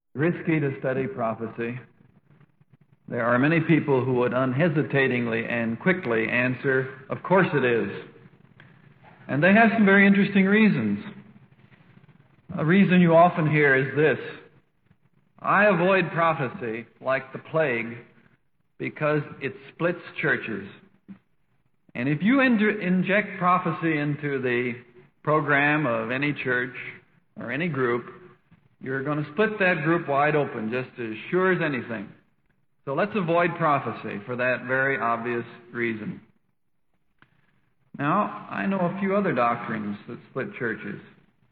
risky to study prophecy? There are many people who would unhesitatingly and quickly answer, of course it is. And they have some very interesting reasons. A reason you often hear is this: I avoid prophecy like the plague because it splits churches. And if you inject prophecy into the program of any church or any group, you're going to split that group wide open, just as sure as anything. So let's avoid prophecy for that very obvious reason. Now, I know a few other doctrines that split churches.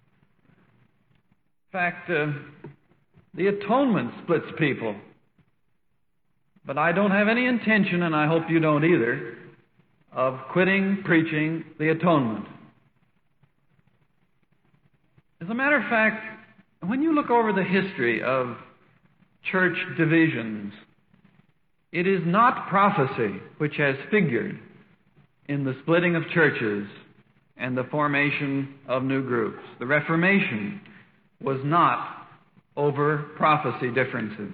In fact, the atonement splits people. But I don't have any intention, and I hope you don't either, of quitting preaching the atonement. As a matter of fact, when you look over the history of church divisions, it is not prophecy which has figured in the splitting of churches and the formation of new groups. The Reformation was not over prophecy differences.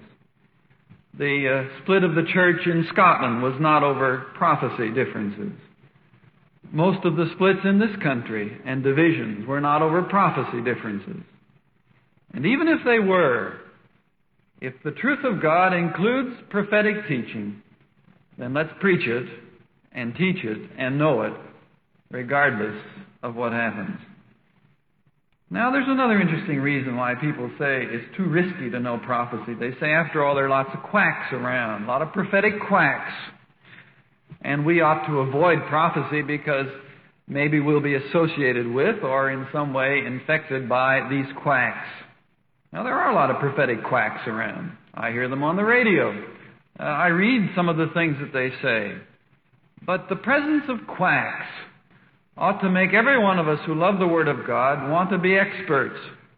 The split of the church in Scotland was not over prophecy differences. Most of the splits in this country and divisions were not over prophecy differences. And even if they were, if the truth of God includes prophetic teaching, then let's preach it and teach it and know it, regardless of what happens. Now, there's another interesting reason why people say it's too risky to know prophecy. They say, after all, there are lots of quacks around, a lot of prophetic quacks. And we ought to avoid prophecy because maybe we'll be associated with or in some way infected by these quacks. Now, there are a lot of prophetic quacks around. I hear them on the radio. I read some of the things that they say. But the presence of quacks ought to make every one of us who love the Word of God want to be experts.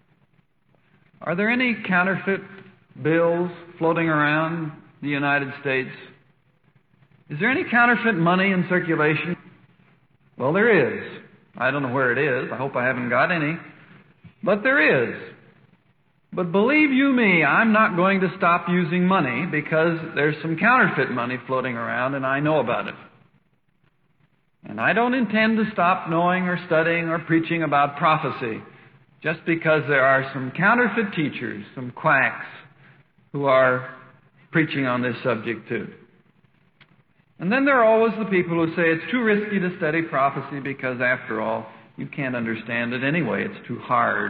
Are there any counterfeit bills floating around the United States? Is there any counterfeit money in circulation? Well, there is. I don't know where it is. I hope I haven't got any. But there is. But believe you me, I'm not going to stop using money because there's some counterfeit money floating around and I know about it. And I don't intend to stop knowing or studying or preaching about prophecy just because there are some counterfeit teachers, some quacks, who are preaching on this subject too. And then there are always the people who say it's too risky to study prophecy because, after all, you can't understand it anyway. It's too hard.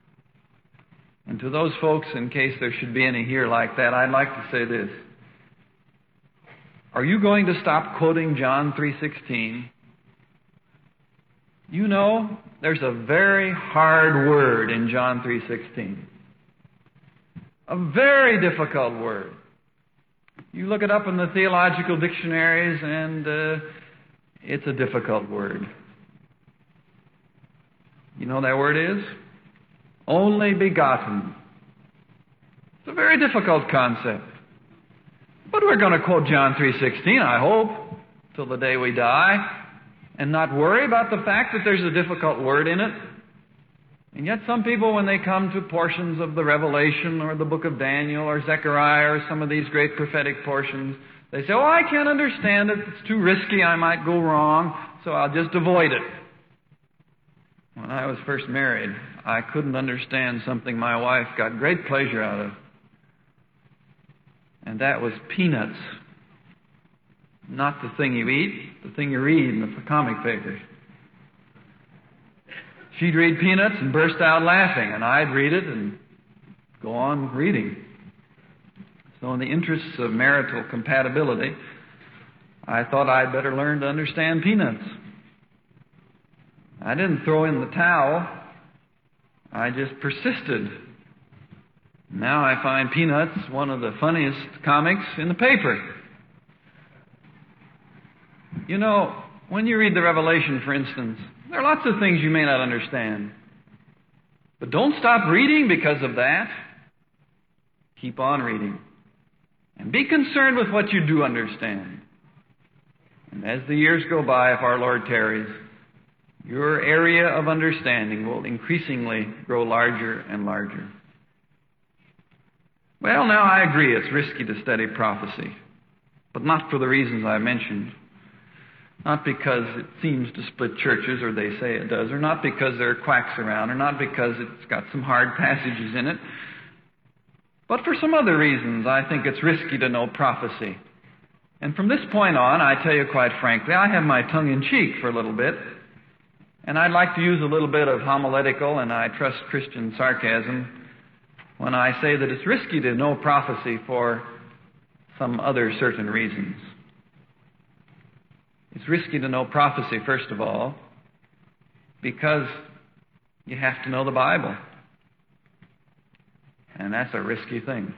And to those folks, in case there should be any here like that, I'd like to say this. Are you going to stop quoting John 3:16? You know, there's a very hard word in John 3:16. A very difficult word. You look it up in the theological dictionaries and it's a difficult word. You know what that word is? Only begotten. It's a very difficult concept. But we're going to quote John 3:16, I hope, till the day we die, and not worry about the fact that there's a difficult word in it. And yet some people, when they come to portions of the Revelation or the book of Daniel or Zechariah or some of these great prophetic portions, they say, oh, I can't understand it. It's too risky. I might go wrong, so I'll just avoid it. When I was first married, I couldn't understand something my wife got great pleasure out of. And that was peanuts. Not the thing you eat, the thing you read in the comic papers. She'd read Peanuts and burst out laughing, and I'd read it and go on reading. So in the interests of marital compatibility, I thought I'd better learn to understand Peanuts. I didn't throw in the towel. I just persisted. Now I find Peanuts one of the funniest comics in the paper. You know, when you read the Revelation, for instance, there are lots of things you may not understand. But don't stop reading because of that. Keep on reading. And be concerned with what you do understand. And as the years go by, if our Lord tarries, your area of understanding will increasingly grow larger and larger. Well, now I agree it's risky to study prophecy, but not for the reasons I mentioned. Not because it seems to split churches, or they say it does, or not because there are quacks around, or not because it's got some hard passages in it, but for some other reasons I think it's risky to know prophecy. And from this point on, I tell you quite frankly, I have my tongue in cheek for a little bit, and I'd like to use a little bit of homiletical and I trust Christian sarcasm when I say that it's risky to know prophecy for some other certain reasons. It's risky to know prophecy, first of all, because you have to know the Bible. And that's a risky thing.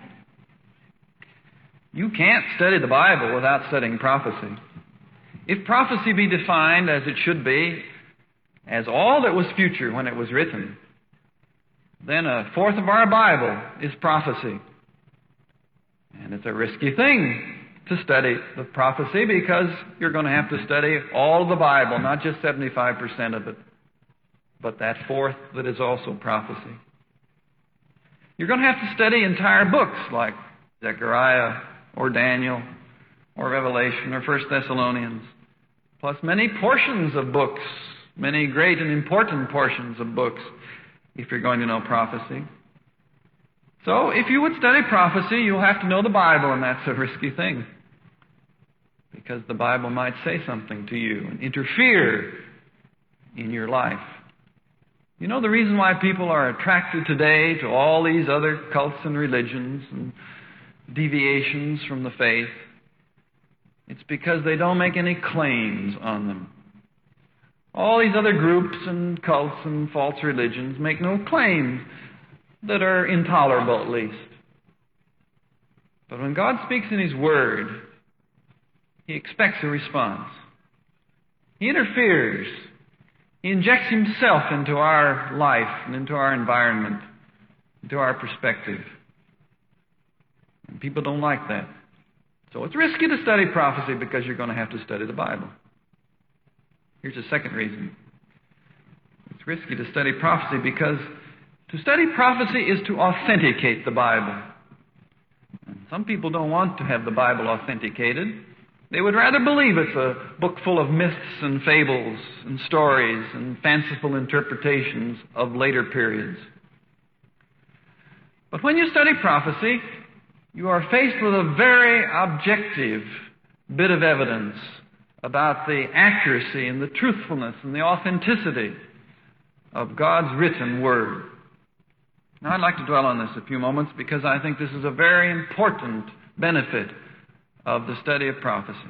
You can't study the Bible without studying prophecy. If prophecy be defined as it should be, as all that was future when it was written, then a fourth of our Bible is prophecy. And it's a risky thing to study the prophecy because you're going to have to study all of the Bible, not just 75% of it, but that fourth that is also prophecy. You're going to have to study entire books like Zechariah or Daniel or Revelation or 1 Thessalonians, plus many portions of books, many great and important portions of books, if you're going to know prophecy. So, if you would study prophecy, you'll have to know the Bible, and that's a risky thing, because the Bible might say something to you and interfere in your life. You know the reason why people are attracted today to all these other cults and religions and deviations from the faith? It's because they don't make any claims on them. All these other groups and cults and false religions make no claims that are intolerable, at least. But when God speaks in His Word, He expects a response. He interferes. He injects Himself into our life and into our environment, into our perspective. And people don't like that. So it's risky to study prophecy because you're going to have to study the Bible. Here's a second reason. It's risky to study prophecy because to study prophecy is to authenticate the Bible. And some people don't want to have the Bible authenticated. They would rather believe it's a book full of myths and fables and stories and fanciful interpretations of later periods. But when you study prophecy, you are faced with a very objective bit of evidence about the accuracy and the truthfulness and the authenticity of God's written Word. Now, I'd like to dwell on this a few moments because I think this is a very important benefit of the study of prophecy.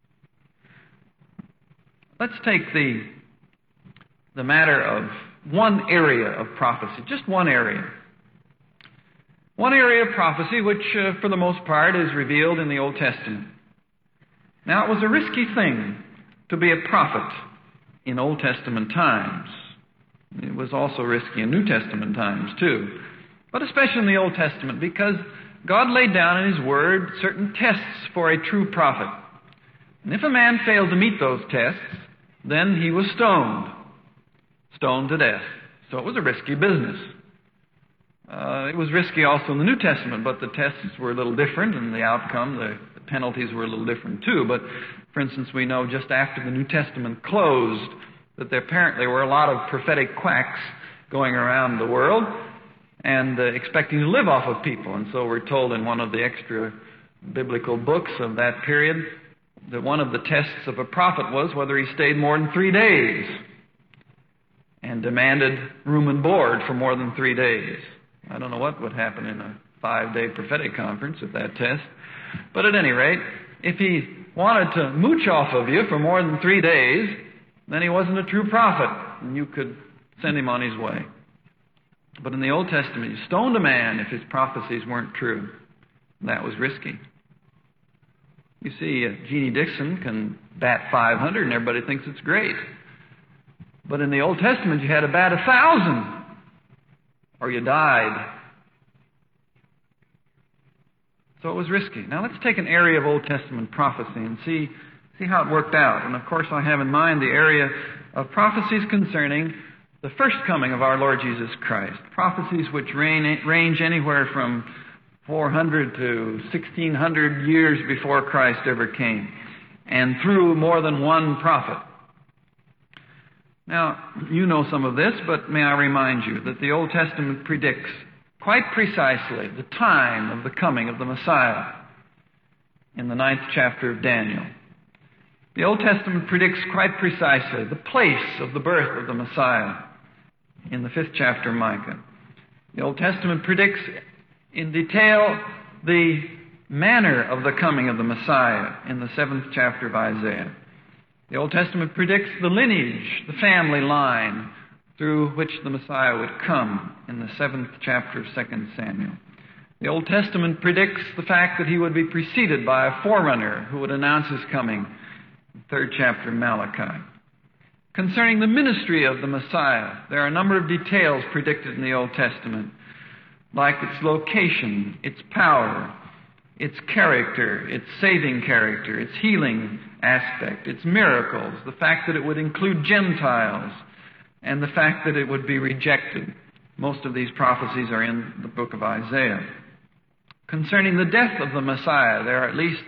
Let's take the matter of one area of prophecy, just one area. One area of prophecy which, for the most part, is revealed in the Old Testament. Now, it was a risky thing to be a prophet in Old Testament times. It was also risky in New Testament times, too. But especially in the Old Testament, because God laid down in His Word certain tests for a true prophet. And if a man failed to meet those tests, then he was stoned to death. So it was a risky business. It was risky also in the New Testament, but the tests were a little different, and the outcome, the penalties were a little different too. But, for instance, we know just after the New Testament closed that there apparently were a lot of prophetic quacks going around the world and expecting to live off of people. And so we're told in one of the extra biblical books of that period that one of the tests of a prophet was whether he stayed more than 3 days and demanded room and board for more than 3 days. I don't know what would happen in a 5-day prophetic conference at that test. But at any rate, if he wanted to mooch off of you for more than 3 days, then he wasn't a true prophet, and you could send him on his way. But in the Old Testament, you stoned a man if his prophecies weren't true. That was risky. You see, Jeannie Dixon can bat 500, and everybody thinks it's great. But in the Old Testament, you had to bat 1,000, or you died. So it was risky. Now let's take an area of Old Testament prophecy and see how it worked out. And of course I have in mind the area of prophecies concerning the first coming of our Lord Jesus Christ. Prophecies which range anywhere from 400 to 1600 years before Christ ever came, and through more than one prophet. Now, you know some of this, but may I remind you that the Old Testament predicts quite precisely the time of the coming of the Messiah in the 9th chapter of Daniel. The Old Testament predicts quite precisely the place of the birth of the Messiah in the 5th chapter of Micah. The Old Testament predicts in detail the manner of the coming of the Messiah in the 7th chapter of Isaiah. The Old Testament predicts the lineage, the family line through which the Messiah would come in the 7th chapter of 2 Samuel. The Old Testament predicts the fact that he would be preceded by a forerunner who would announce his coming in the 3rd chapter of Malachi. Concerning the ministry of the Messiah, there are a number of details predicted in the Old Testament, like its location, its power, its character, its saving character, its healing aspect, its miracles, the fact that it would include Gentiles, and the fact that it would be rejected. Most of these prophecies are in the book of Isaiah. Concerning the death of the Messiah, there are at least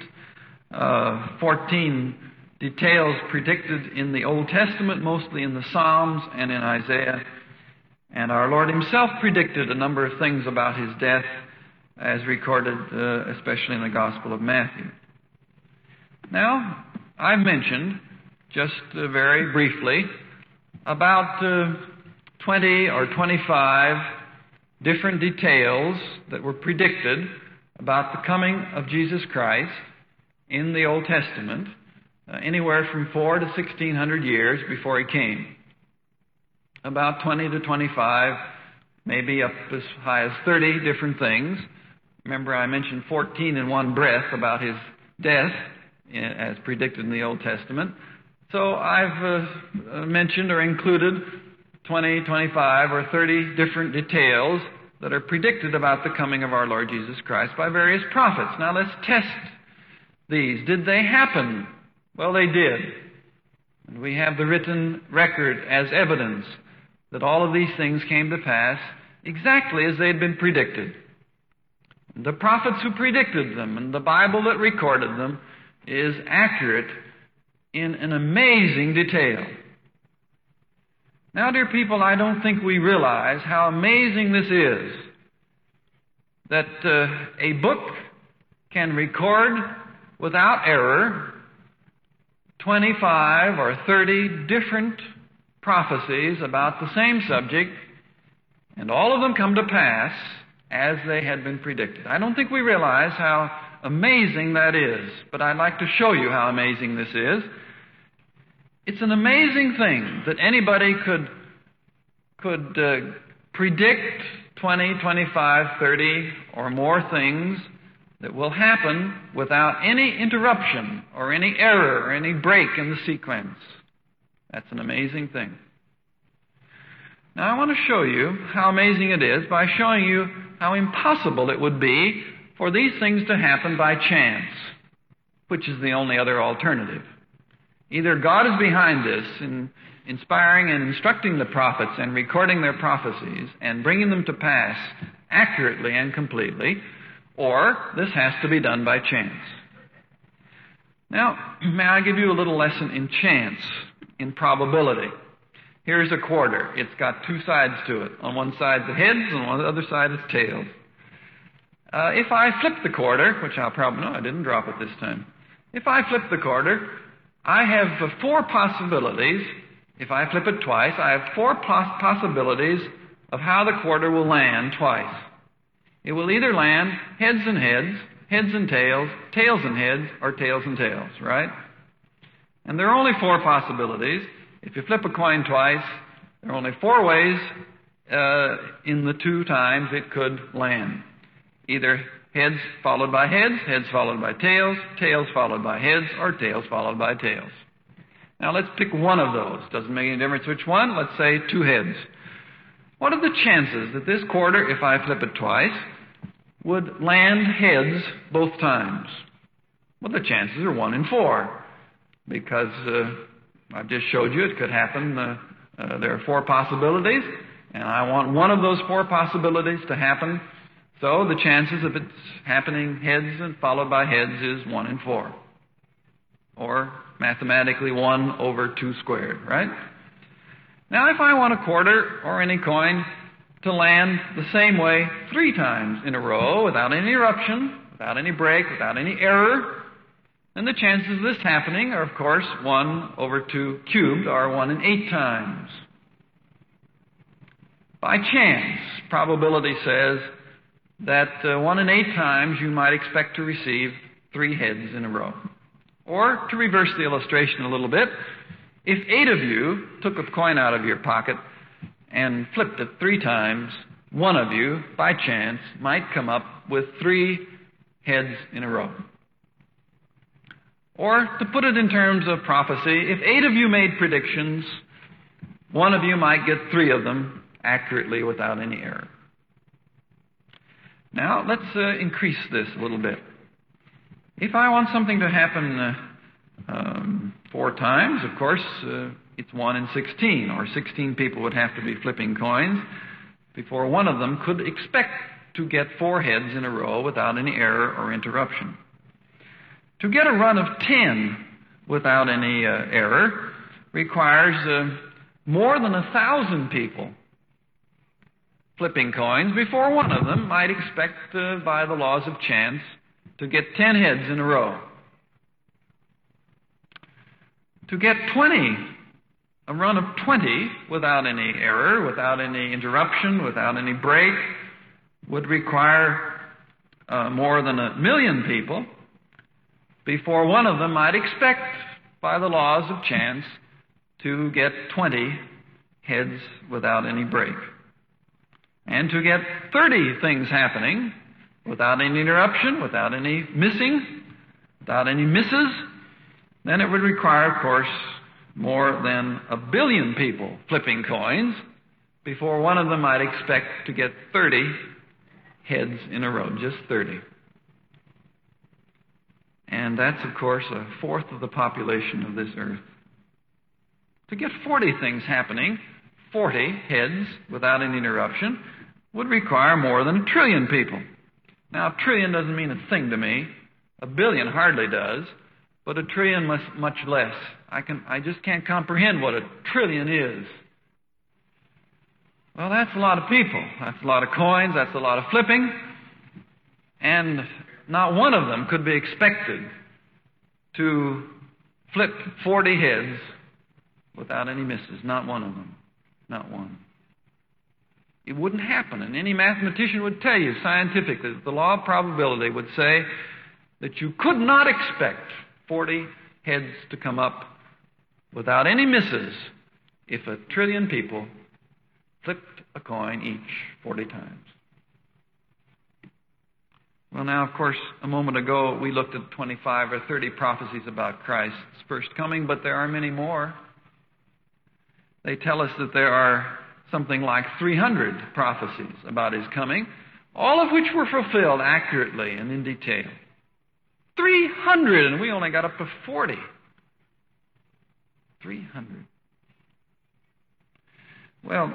14 details predicted in the Old Testament, mostly in the Psalms and in Isaiah. And our Lord himself predicted a number of things about his death, as recorded especially in the Gospel of Matthew. Now, I've mentioned, just very briefly, about 20 or 25 different details that were predicted about the coming of Jesus Christ in the Old Testament, anywhere from 4 to 1600 years before he came. About 20 to 25, maybe up as high as 30 different things. Remember, I mentioned 14 in one breath about his death, as predicted in the Old Testament. So I've mentioned or included 20, 25, or 30 different details that are predicted about the coming of our Lord Jesus Christ by various prophets. Now let's test these. Did they happen? Well, they did. And we have the written record as evidence that all of these things came to pass exactly as they had been predicted. The prophets who predicted them and the Bible that recorded them is accurate in an amazing detail. Now, dear people, I don't think we realize how amazing this is, that a book can record without error 25 or 30 different prophecies about the same subject, and all of them come to pass as they had been predicted. I don't think we realize how amazing that is, but I'd like to show you how amazing this is. It's an amazing thing that anybody could predict 20, 25, 30 or more things that will happen without any interruption or any error or any break in the sequence. That's an amazing thing. Now I want to show you how amazing it is by showing you how impossible it would be for these things to happen by chance, which is the only other alternative. Either God is behind this in inspiring and instructing the prophets and recording their prophecies and bringing them to pass accurately and completely, or this has to be done by chance. Now, may I give you a little lesson in chance, in probability. Here's a quarter. It's got two sides to it. On one side the heads, and on the other side it's tails. If I flip the quarter, which I'll probably, no, I didn't drop it this time. If I flip the quarter, I have four possibilities. If I flip it twice, I have four possibilities of how the quarter will land twice. It will either land heads and heads, heads and tails, tails and heads, or tails and tails, right? And there are only four possibilities. If you flip a coin twice, there are only four ways in the two times it could land. Either heads followed by heads, heads followed by tails, tails followed by heads, or tails followed by tails. Now let's pick one of those. Doesn't make any difference which one. Let's say two heads. What are the chances that this quarter, if I flip it twice, would land heads both times? Well, the chances are 1 in 4, because I've just showed you it could happen. There are four possibilities, and I want one of those four possibilities to happen So the chances of it happening heads and followed by heads is 1 in 4. Or mathematically 1 over 2 squared, right? Now if I want a quarter or any coin to land the same way 3 times in a row without any eruption, without any break, without any error, then the chances of this happening are, of course, 1 over 2 cubed, or 1 in 8 times. By chance, probability says that 1 in 8 times you might expect to receive 3 heads in a row. Or, to reverse the illustration a little bit, if 8 of you took a coin out of your pocket and flipped it 3 times, one of you, by chance, might come up with 3 heads in a row. Or, to put it in terms of prophecy, if 8 of you made predictions, one of you might get 3 of them accurately without any error. Now, let's increase this a little bit. If I want something to happen 4 times, of course, it's 1 in 16, or 16 people would have to be flipping coins before one of them could expect to get 4 heads in a row without any error or interruption. To get a run of 10 without any error requires more than 1,000 people flipping coins before one of them might expect, by the laws of chance, to get 10 heads in a row. To get 20, a run of 20 without any error, without any interruption, without any break, would require more than 1 million people before one of them might expect, by the laws of chance, to get 20 heads without any break. And to get 30 things happening without any interruption, without any missing, without any misses, then it would require, of course, more than 1 billion people flipping coins before one of them might expect to get 30 heads in a row, just 30. And that's, of course, 1/4 of the population of this earth. To get 40 things happening, 40 heads without any interruption, would require more than 1 trillion people. Now, 1 trillion doesn't mean a thing to me. 1 billion hardly does, but 1 trillion much less. I just can't comprehend what 1 trillion is. Well, that's a lot of people. That's a lot of coins. That's a lot of flipping. And not one of them could be expected to flip 40 heads without any misses. Not one of them. Not one. It wouldn't happen. And any mathematician would tell you scientifically that the law of probability would say that you could not expect 40 heads to come up without any misses if 1 trillion people flipped a coin each 40 times. Well, now, of course, a moment ago we looked at 25 or 30 prophecies about Christ's first coming, but there are many more. They tell us that there are something like 300 prophecies about His coming, all of which were fulfilled accurately and in detail. 300, and we only got up to 40. 300. Well,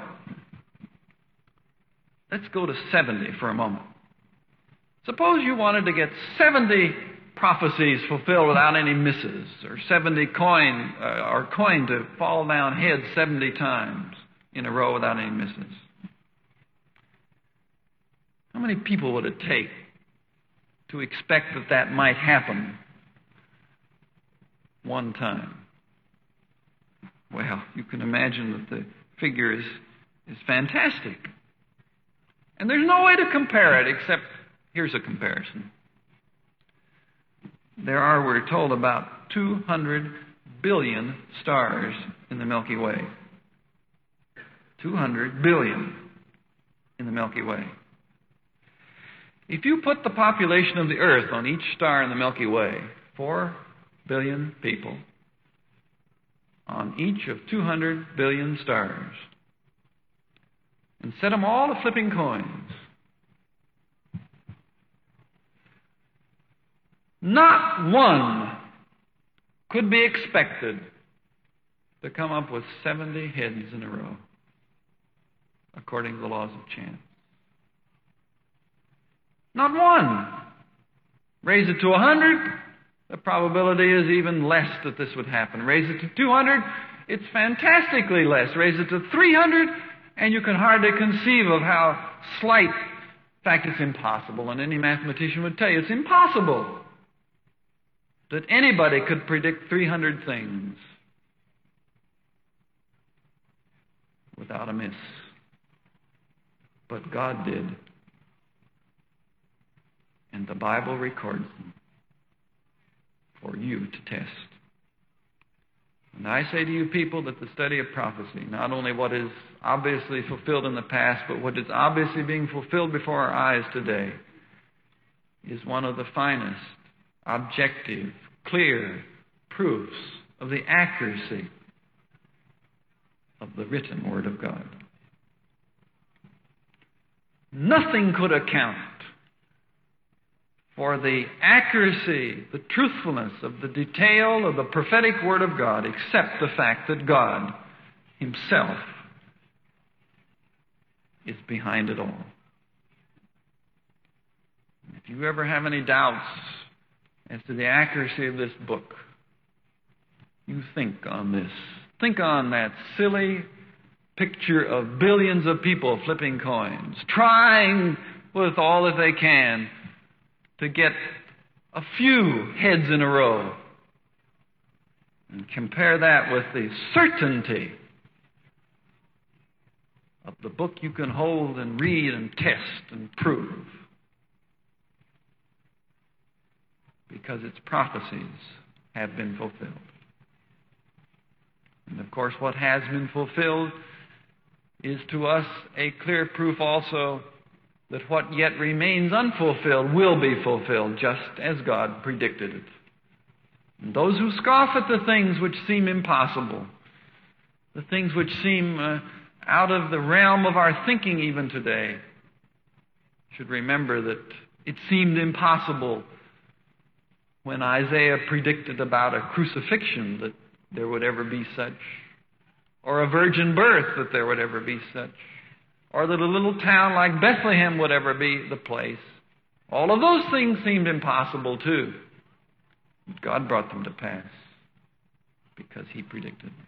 let's go to 70 for a moment. Suppose you wanted to get 70 prophecies fulfilled without any misses, or 70 coin to fall down heads 70 times in a row without any misses. How many people would it take to expect that that might happen one time? Well, you can imagine that the figure is fantastic. And there's no way to compare it except, here's a comparison. There are, we're told, about 200 billion stars in the Milky Way. 200 billion in the Milky Way. If you put the population of the Earth on each star in the Milky Way, 4 billion people on each of 200 billion stars, and set them all to flipping coins, not one could be expected to come up with 70 heads in a row, according to the laws of chance. Not one. Raise it to 100, the probability is even less that this would happen. Raise it to 200, it's fantastically less. Raise it to 300, and you can hardly conceive of how slight. In fact, it's impossible, and any mathematician would tell you it's impossible that anybody could predict 300 things without a miss. But God did. And the Bible records them for you to test. And I say to you people that the study of prophecy, not only what is obviously fulfilled in the past, but what is obviously being fulfilled before our eyes today, is one of the finest, objective, clear proofs of the accuracy of the written Word of God. Nothing could account for the accuracy, the truthfulness of the detail of the prophetic Word of God except the fact that God Himself is behind it all. If you ever have any doubts as to the accuracy of this book, you think on this. Think on that silly picture of billions of people flipping coins, trying with all that they can to get a few heads in a row. And compare that with the certainty of the book you can hold and read and test and prove. Because its prophecies have been fulfilled. And of course, what has been fulfilled is to us a clear proof also that what yet remains unfulfilled will be fulfilled, just as God predicted it. And those who scoff at the things which seem impossible, the things which seem out of the realm of our thinking even today, should remember that it seemed impossible when Isaiah predicted about a crucifixion that there would ever be such, or a virgin birth that there would ever be such, or that a little town like Bethlehem would ever be the place. All of those things seemed impossible too. But God brought them to pass because He predicted them.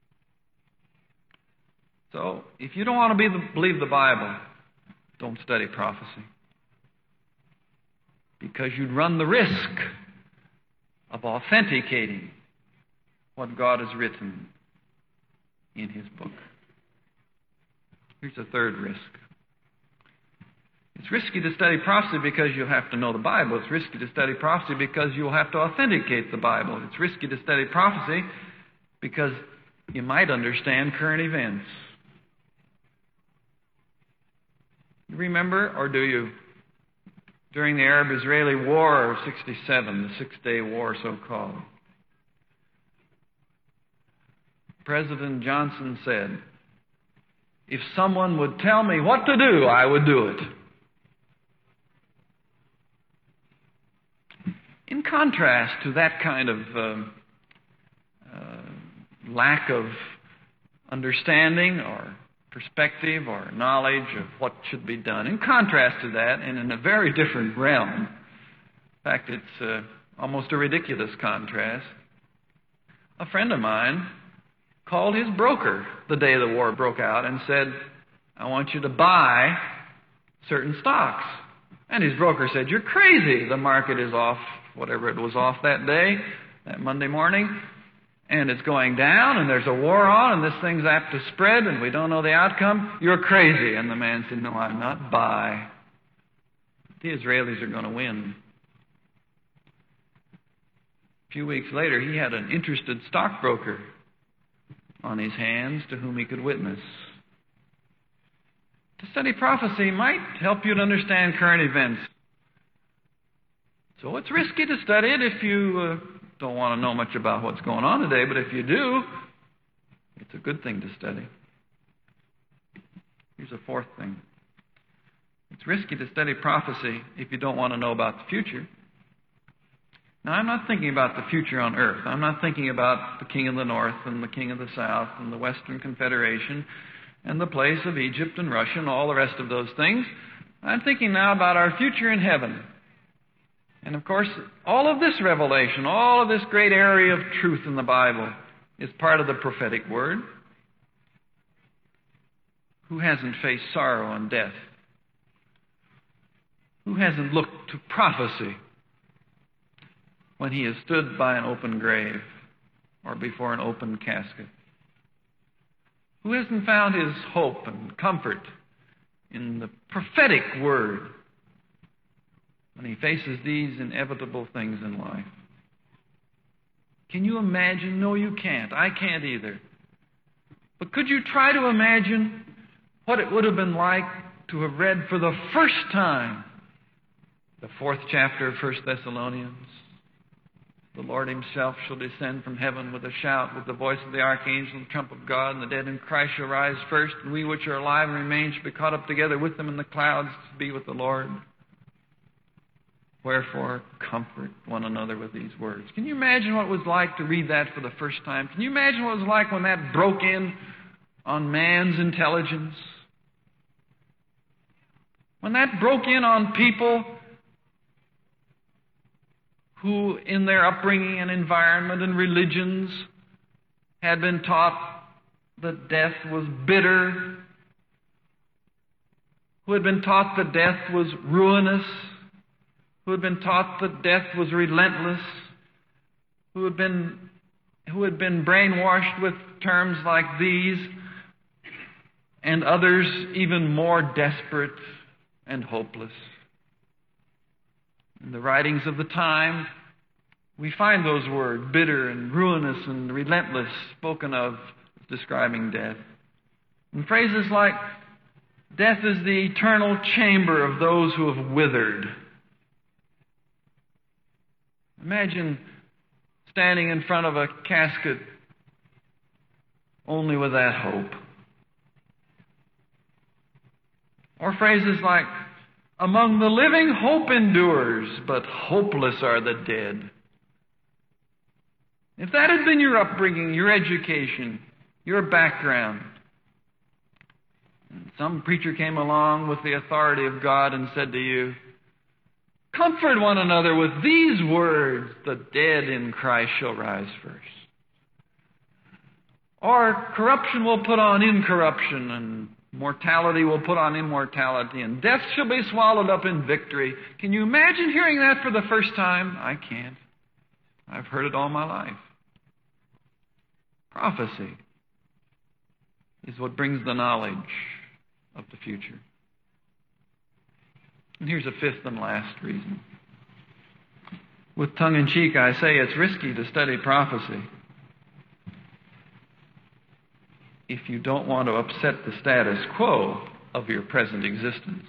So, if you don't want to believe the Bible, don't study prophecy. Because you'd run the risk of authenticating what God has written in His book. Here's a third risk. It's risky to study prophecy because you'll have to know the Bible. It's risky to study prophecy because you'll have to authenticate the Bible. It's risky to study prophecy because you might understand current events. You remember, or do you, during the Arab-Israeli War of 67, the Six-Day War so-called, President Johnson said, "If someone would tell me what to do, I would do it." In contrast to that kind of lack of understanding or perspective or knowledge of what should be done, in contrast to that, and in a very different realm, in fact, it's almost a ridiculous contrast, a friend of mine called his broker the day the war broke out and said, "I want you to buy certain stocks." And his broker said, "You're crazy. The market is off, whatever it was off that day, that Monday morning, and it's going down, and there's a war on, and this thing's apt to spread, and we don't know the outcome. You're crazy." And the man said, "No, I'm not. Buy. The Israelis are going to win." A few weeks later, he had an interested stockbroker on his hands to whom he could witness. To study prophecy might help you to understand current events. So it's risky to study it if you don't want to know much about what's going on today, but if you do, it's a good thing to study. Here's a fourth thing. It's risky to study prophecy if you don't want to know about the future. Now, I'm not thinking about the future on earth. I'm not thinking about the king of the north and the king of the south and the Western Confederation and the place of Egypt and Russia and all the rest of those things. I'm thinking now about our future in heaven. And of course, all of this revelation, all of this great area of truth in the Bible is part of the prophetic word. Who hasn't faced sorrow and death? Who hasn't looked to prophecy when he has stood by an open grave or before an open casket? Who hasn't found his hope and comfort in the prophetic word when he faces these inevitable things in life? Can you imagine? No, you can't. I can't either. But could you try to imagine what it would have been like to have read for the first time the 4th chapter of 1 Thessalonians? The Lord himself shall descend from heaven with a shout, with the voice of the archangel, and the trump of God, and the dead in Christ shall rise first, and we which are alive and remain shall be caught up together with them in the clouds to be with the Lord. Wherefore, comfort one another with these words. Can you imagine what it was like to read that for the first time? Can you imagine what it was like when that broke in on man's intelligence? When that broke in on people who, in their upbringing and environment and religions, had been taught that death was bitter, who had been taught that death was ruinous, who had been taught that death was relentless, who had been brainwashed with terms like these and others even more desperate and hopeless. In the writings of the time, we find those words, bitter and ruinous and relentless, spoken of describing death. And phrases like, death is the eternal chamber of those who have withered. Imagine standing in front of a casket only with that hope. Or phrases like, among the living hope endures, but hopeless are the dead. If that had been your upbringing, your education, your background, and some preacher came along with the authority of God and said to you, comfort one another with these words, the dead in Christ shall rise first. Or corruption will put on incorruption, and mortality will put on immortality, and death shall be swallowed up in victory. Can you imagine hearing that for the first time? I can't. I've heard it all my life. Prophecy is what brings the knowledge of the future. And here's a fifth and last reason. With tongue-in-cheek, I say it's risky to study prophecy if you don't want to upset the status quo of your present existence.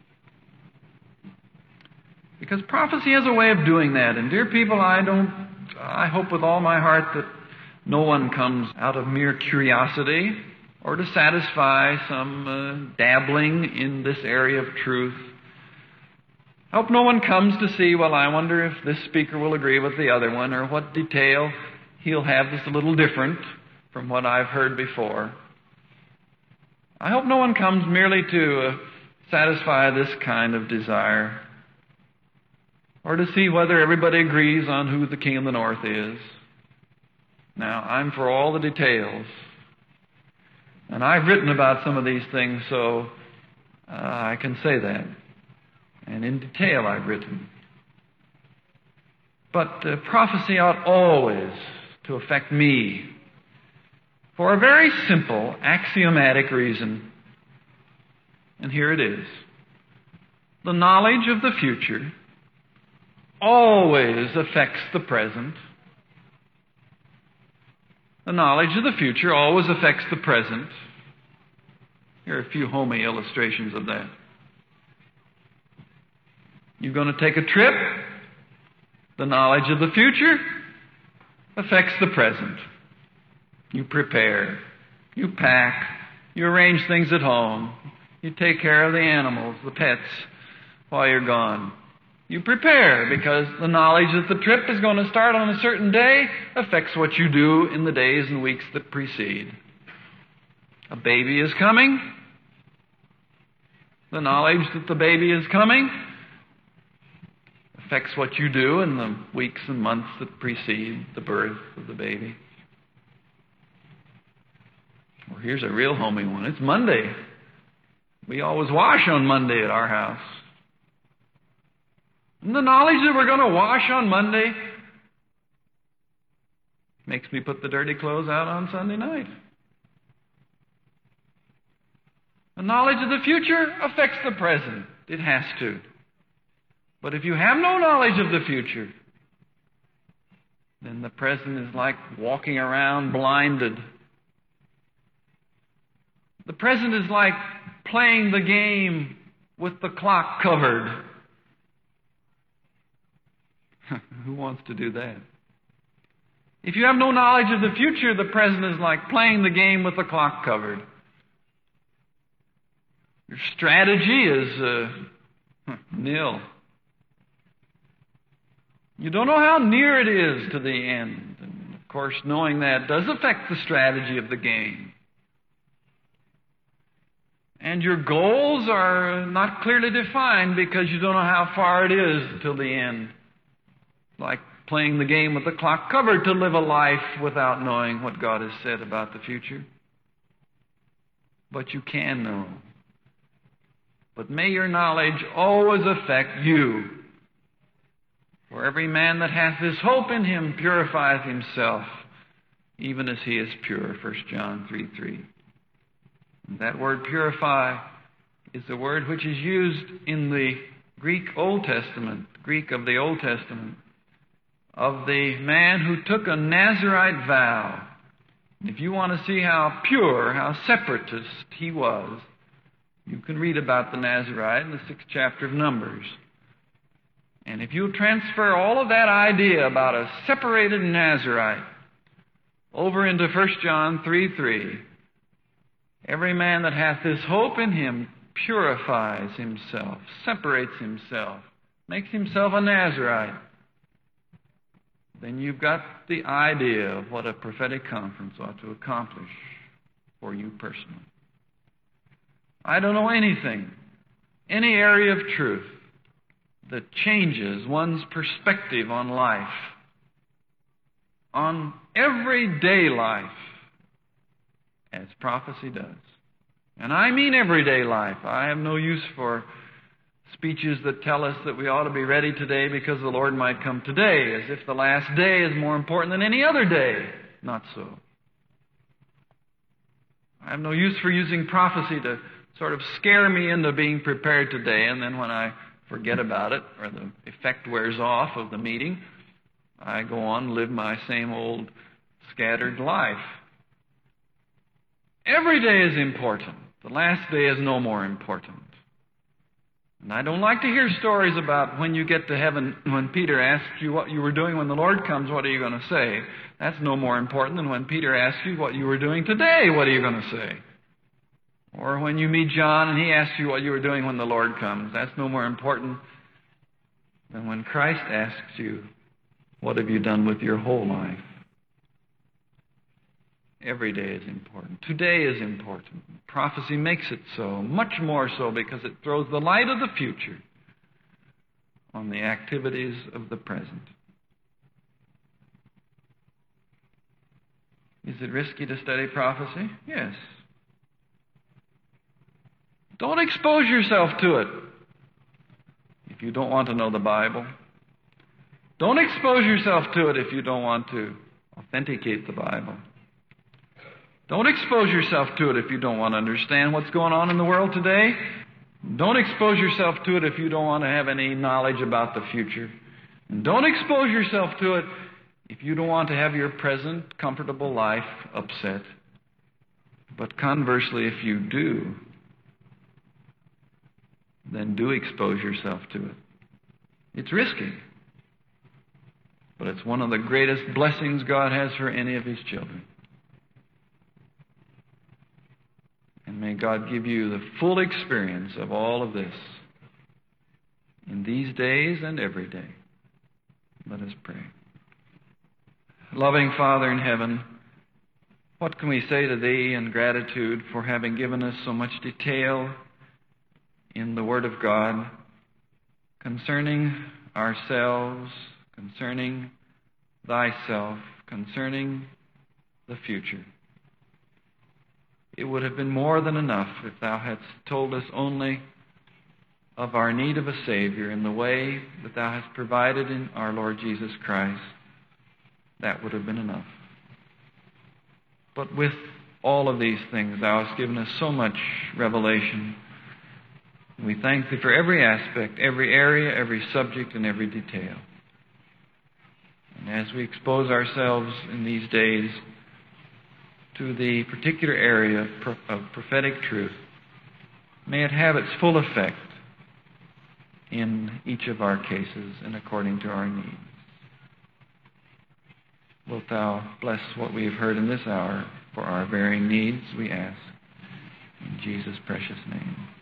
Because prophecy has a way of doing that. And dear people, I hope with all my heart that no one comes out of mere curiosity or to satisfy some dabbling in this area of truth. I hope no one comes to see, well, I wonder if this speaker will agree with the other one, or what detail he'll have that's a little different from what I've heard before. I hope no one comes merely to satisfy this kind of desire, or to see whether everybody agrees on who the King of the North is. Now, I'm for all the details. And I've written about some of these things, so I can say that. And in detail I've written. But prophecy ought always to affect me for a very simple, axiomatic reason. And here it is. The knowledge of the future always affects the present. The knowledge of the future always affects the present. Here are a few homey illustrations of that. You're going to take a trip. The knowledge of the future affects the present. You prepare. You pack. You arrange things at home. You take care of the animals, the pets, while you're gone. You prepare because the knowledge that the trip is going to start on a certain day affects what you do in the days and weeks that precede. A baby is coming. The knowledge that the baby is coming affects what you do in the weeks and months that precede the birth of the baby. Well, here's a real homey one. It's Monday. We always wash on Monday at our house. And the knowledge that we're going to wash on Monday makes me put the dirty clothes out on Sunday night. The knowledge of the future affects the present. It has to. But if you have no knowledge of the future, then the present is like walking around blinded. The present is like playing the game with the clock covered. Who wants to do that? If you have no knowledge of the future, the present is like playing the game with the clock covered. Your strategy is nil. You don't know how near it is to the end. And of course, knowing that does affect the strategy of the game. And your goals are not clearly defined because you don't know how far it is till the end. Like playing the game with the clock covered to live a life without knowing what God has said about the future. But you can know. But may your knowledge always affect you. For every man that hath this hope in him purifieth himself, even as he is pure. 1 John 3:3. And that word purify is the word which is used in the Greek Old Testament, Greek of the Old Testament, of the man who took a Nazirite vow. If you want to see how pure, how separatist he was, you can read about the Nazirite in the 6th chapter of Numbers. And if you transfer all of that idea about a separated Nazirite over into 1 John 3:3, every man that hath this hope in him purifies himself, separates himself, makes himself a Nazirite. Then you've got the idea of what a prophetic conference ought to accomplish for you personally. I don't know anything, any area of truth that changes one's perspective on life, on everyday life, as prophecy does. And I mean everyday life. I have no use for speeches that tell us that we ought to be ready today because the Lord might come today, as if the last day is more important than any other day. Not so. I have no use for using prophecy to sort of scare me into being prepared today, and then when I forget about it, or the effect wears off of the meeting, I go on and live my same old scattered life. Every day is important. The last day is no more important. And I don't like to hear stories about when you get to heaven, when Peter asks you what you were doing when the Lord comes, what are you going to say? That's no more important than when Peter asks you what you were doing today, what are you going to say? Or when you meet John and he asks you what you were doing when the Lord comes. That's no more important than when Christ asks you, what have you done with your whole life? Every day is important. Today is important. Prophecy makes it so, much more so because it throws the light of the future on the activities of the present. Is it risky to study prophecy? Yes. Don't expose yourself to it if you don't want to know the Bible. Don't expose yourself to it if you don't want to authenticate the Bible. Don't expose yourself to it if you don't want to understand what's going on in the world today. Don't expose yourself to it if you don't want to have any knowledge about the future. And don't expose yourself to it if you don't want to have your present comfortable life upset. But conversely, if you do, then do expose yourself to it. It's risky, but it's one of the greatest blessings God has for any of His children. And may God give you the full experience of all of this in these days and every day. Let us pray. Loving Father in heaven, what can we say to Thee in gratitude for having given us so much detail in the Word of God concerning ourselves, concerning thyself, concerning the future. It would have been more than enough if thou hadst told us only of our need of a Savior in the way that thou hast provided in our Lord Jesus Christ. That would have been enough. But with all of these things, thou hast given us so much revelation. We thank thee for every aspect, every area, every subject, and every detail. And as we expose ourselves in these days to the particular area of prophetic truth, may it have its full effect in each of our cases and according to our needs. Wilt thou bless what we have heard in this hour for our varying needs, we ask. In Jesus' precious name.